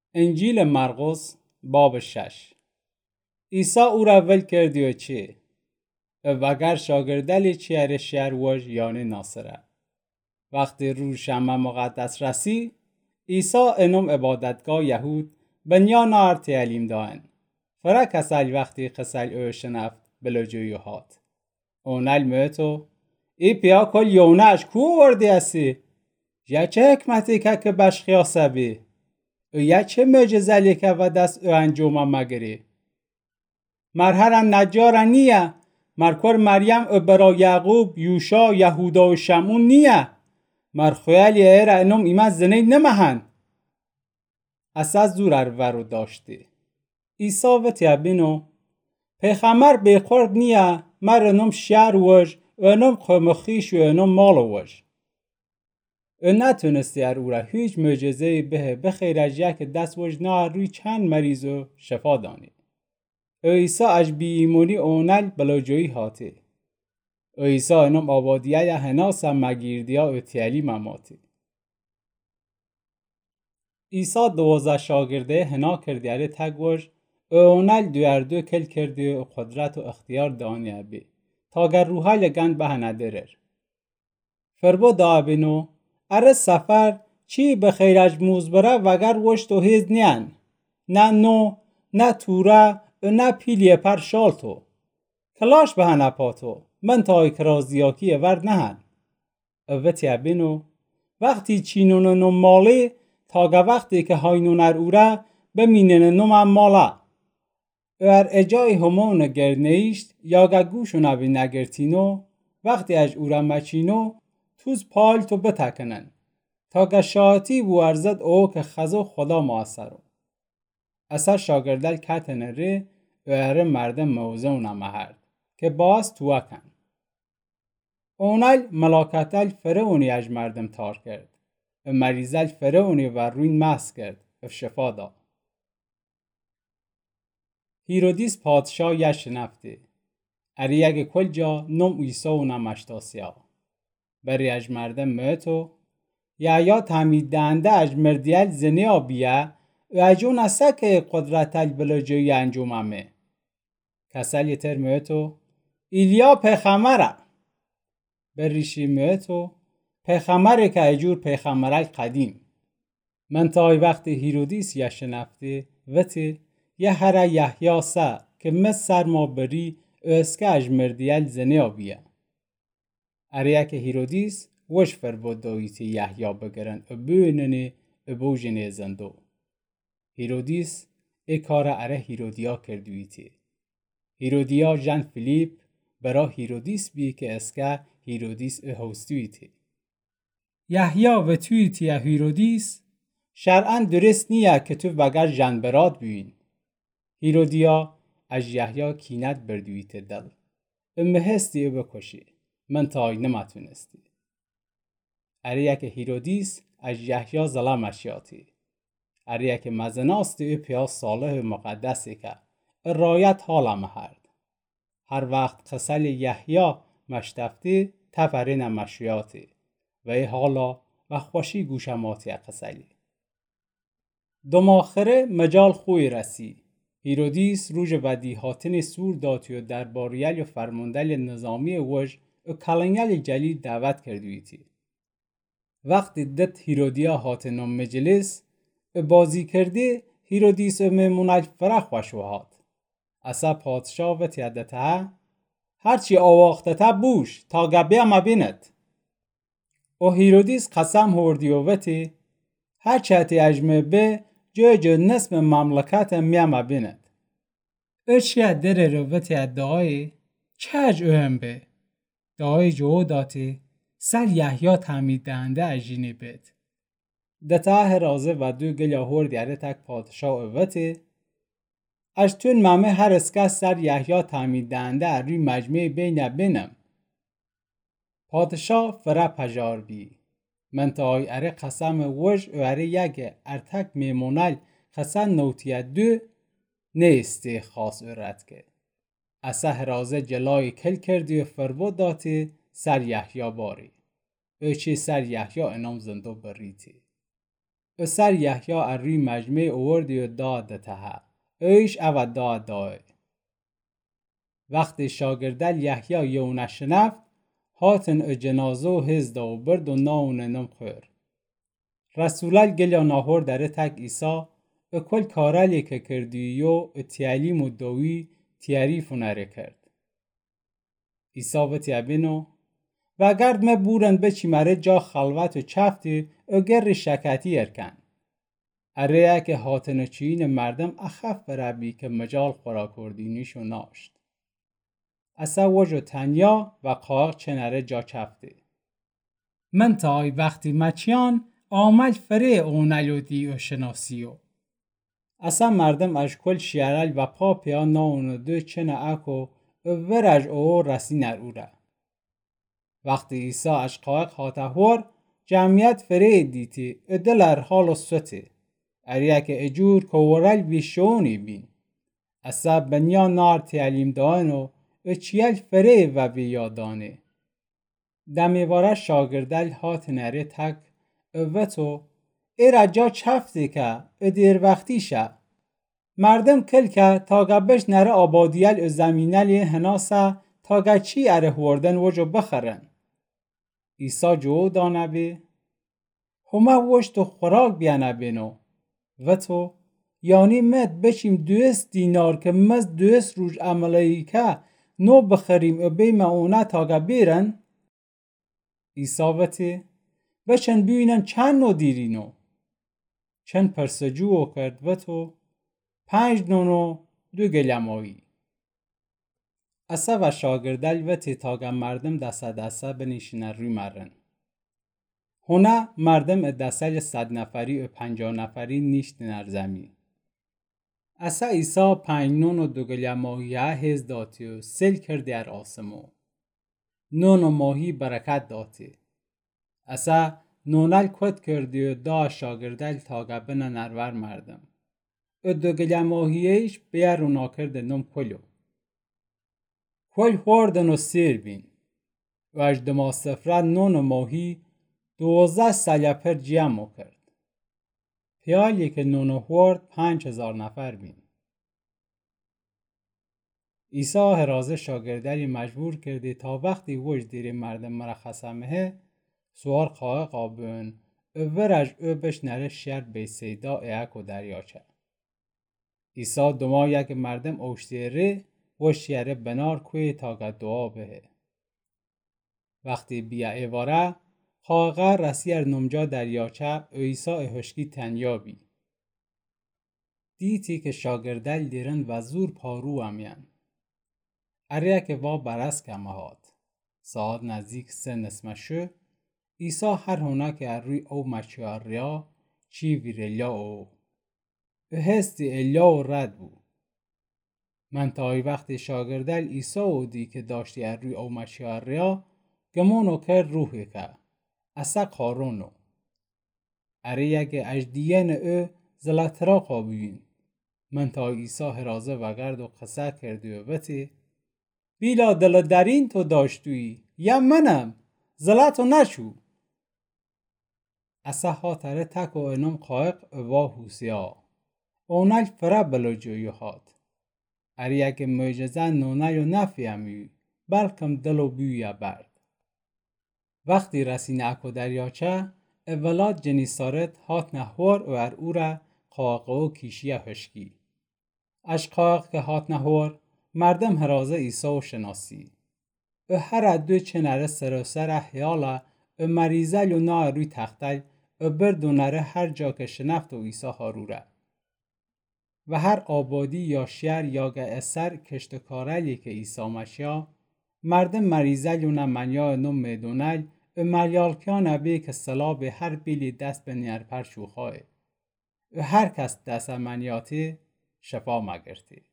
انجیل مرقس باب 6. عیسی او را ول کردی و چی؟ وگر شاگردلی چیاره شهر وش یعنی ناصره. وقتی روشنبه مقدس رسی، عیسی انم عبادتگاه یهود بنیان آرتی علیم داین. فرا کسال وقتی قسال او شنفت بلوجوی هات. اونال میتو ای پیا کل یونش کو وردی اسی؟ یا چه حکمتی که بشخیا سبی؟ او یا چه معجزه‌ای که و دست او انجام مگری؟ مرهر نجار نیه، مرکور مریم او برا یعقوب، یوشا، یهودا و شمون نیه. مرخویلی ایره انم ایمن زنی نمهن. اساس زور ورو داشتی. عیسی و تیابینو پیغمبر بیخورد نیه، مر انم شهر وش و انم خمخیش و انم مال وش. او نتونستی او را هیچ معجزه‌ای بخیر از یک دست وش نه روی چند مریضو شفا دانی. او عیسی اج بی ایمونی اونل بلاجوی هاتی. او عیسی انم آبادیه هناسا مگیردیا او تیالی مماتی. عیسی 12 شاگرده هنا کردیاره تگوش او اونل دویردو کل کردی و قدرت و اختیار دانیه بی تا گر روحای لگند به ندرر. فربو دابینو اره سفر چی بخیر اج موزبره وگر وشت و هیز نیان. نه نو، نه توره و نه پیلیه پر شالتو. کلاش به هنپاتو من تای کرازیاکی ورد نهن. اوتی بینو وقتی چینون نمالی تاگه وقتی که هاینونر اوره بمینن نم مالا. اوار اجای همون گرنیشت یا گوشو نبی نگرتینو وقتی اج اوره مچینو توز پال تو بتکنن. تاگه شاعتی بو ارزد او که خزو خدا موثرو. اصلا شاگردل کتنه ری اواره مردم موزه نمهرد که باز توکن. اونال ملاکتل فرعونی اج مردم تار کرد. و مریضل فرعونی و روین مس کرد و شفا دا. هیرودیس پادشاه یش نفتی. اری یک کل جا نم عیسی و نمشتاسیا. بری اج مردم میتو یا تمید دنده اج مردیل زنیا بیه و اجون اسه که قدرتل بلاجوی انجوم همه. کسل یتر میتو ایلیا پیغمبره. بریشی میتو پیغمبره که اجور پیغمبرای قدیم. من تای وقتی هیرودیس یش نفتی وتی یه هر یحیی سه که مصر ما بری اسکه اج مردیل زنیا بیه. اره که هیرودیس وش فربود دایتی یحیی بگرن و بیننی و بوجنی زندو. هیرودیس ای کار اره هیرودیا کردویتی. هیرودیا جن فیلیپ برا هیرودیس بی که اسکه هیرودیس هستویتی. یحیی و تویتی هیرودیس شرعاً درست نیه که تو وگر جن براد بین. هیرودیا از یحیی کینت بردویت دل. مهستی او بکشی. من تای نمتونستی. اره که هیرودیس از یحیی ظلم اشیاتی. اره که مزناستی او پیا صالح مقدسی که رایت حالا مهرد. هر وقت قسل یحیی مشتفتی تفرین مشیاتی. و ای حالا و خوشی گوشماتی قسلی. دماخره مجال خوی رسی. هیرودیس روژ بدیهاتن سور داتی و درباریل و فرماندل نظامی وش و کلنگل جلیل دعوت کردویتی. وقتی دت هیرودیا هاتنم مجلس بازی کرده هیرودیس و میمونل فرح خوشو هات. اصلا پادشاه و تیادته هرچی آواخته تا بوش تا گبه ما بیند. و هیرودیس قسم هوردی و وتی هرچی اتی اجمه به جو نصف مملکت میام بیند. اشیا دره رو وتی ادعای چه اج اوهم به؟ دعای جو داتی سر یحیی تعمید دهنده اجینی بید. دته رازه و دو گلیا هوردی اره تک پادشاه و وتی اج تون ممه هر اسکه سر یحیی تعمید دهنده روی مجمع بین بینم. پادشاه فرا پجار بی. من تای اره قسم وش و اره یک ارتک میمونل قسم نوتیه دو نیستی خاص ارد که. اسه رازه جلای کل کردی و فربود داتی سر یحیی باری. اوچی سر یحیی انام زندو بریتی. سر یحیی روی مجمع اووردی و داد ته ایش او داد. وقتی شاگردل یحیی یونه شنفت هاتن او جنازه و هزده و برد و ناون نم خور. رسولال گلیا ناهور داره تک ایسا و کل کارالی که کردی و تعلیم و دوی تعریف و نره کرد. ایسا بطی بینو و گرد ما بورن بچی مره جا خلوت و چفتی و گر شکتی ارکن. اره که هاتن چین مردم اخف بربی که مجال خورا کردینیشو ناشت. اصا وجو تنیا و قاق چنره جا چفتی. من تا آی وقتی مچیان آمد فره اونلو دی و شناسیو. اصا مردم اش کل شیرل و پا پیا ناونو دو چنه اکو ورج او رسی نروره. وقتی ایسا اش قاق هاتهور جمعیت فره دیتی ادلر حالو سوتی. اریه که اجور کورل بیشونی بین. اصا بنیا نار تعلیم دانو و چیل فره و بیادانه. دمیواره شاگردل هات نره تک و تو ایرجا چفتی که ادیر وقتی شه. مردم کل که تا گبش نره آبادیل و زمینل هناسه تا گچی اره وردن وجو بخرن. ایسا جو دانه بی همه وشت و خوراک بیانه بینو و تو یعنی مد بچیم 200 دینار که مز 200 روز عملی که نو بخریم و بیم اونه تاگه بیرن. ایسا وطی بچن بیوینن چند نو دیرینو چند پرسجو کرد و تو 5 نونو 2 گلمایی. اصا و شاگردل وطی تاگه مردم دسته بنیشنه روی مرن. هونه مردم دسته 100 نفری و 50 نفری نیشت نرزمی. اصا ایسا 5 نون و 2 گلمایی هز داتی و سل کردی ار آسمو. نون و ماهی برکت داتی. اصا نونل کت کردی و دا شاگردل تاگه بنا نرور مردم. و 2 گلماهیش بیر و ناکرد نم کلو. کل خوردن و سیر بین. و اجدما سفره نون و ماهی 12 سلیپر جمع کرد. پیالی که نون خورد 5000 نفر بین. ایسا هرازه شاگردلی مجبور کردی تا وقتی وجد دیر مردم مرخصه مه سوار قاق آبون و ورج او بش نره شیر بی سیدا ایک و دریاچه. ایسا دوما یک مردم اوشتیره و شیره بنار کوی تاگه دعا بهه. وقتی بیا ایواره قاقه رسیر نمجا دریاچه و ایسا احشکی تنیا بی. دیتی که شاگردل دیرن و زور پارو همین. اریه که با برس کمه هات. ساعت نزدیک 3 نسمشو ایسا هر هونه که روی او مچیار ریا چی ویرلیا او. هستی الیا و رد بو. من تای وقتی شاگردل ایسا او دی که داشتی روی او مچیار ریا گمونو که روحی که. اصا قارونو. اریه که اجدیین او زلطرا قابوین. من تا ایسا هرازه و گرد و قصه کردی و بطی بیلا دل درین تو داشتوی یا منم زلطو نشو. اصا خاطره تک و انم قایق و حوسیا اونال فرا بلو جویو هات. اریه که معجزه نونایو نفیمی بلکم دلو بیویا برد. وقتی رسین اکو دریاچه اولاد جنیسارت هات نهور و او را قاقه و کیشی هشکی. اش قاق که هات نهور مردم هرازه ایسا و شناسی. و هر دو چنره سر حیالا و مریضل و نا روی تختل و بردونره هر جا که شنفت و ایسا هاروره. و هر آبادی یا شهر یا گه اثر کشتکارلی که ایسا مشیا مردم مریضل و نمانیا نم میدونل و مریالکیان بی که صلا به هر بیلی دست به نیرپر شوخای. و هر کس دست منیاتی شفا مگرتی.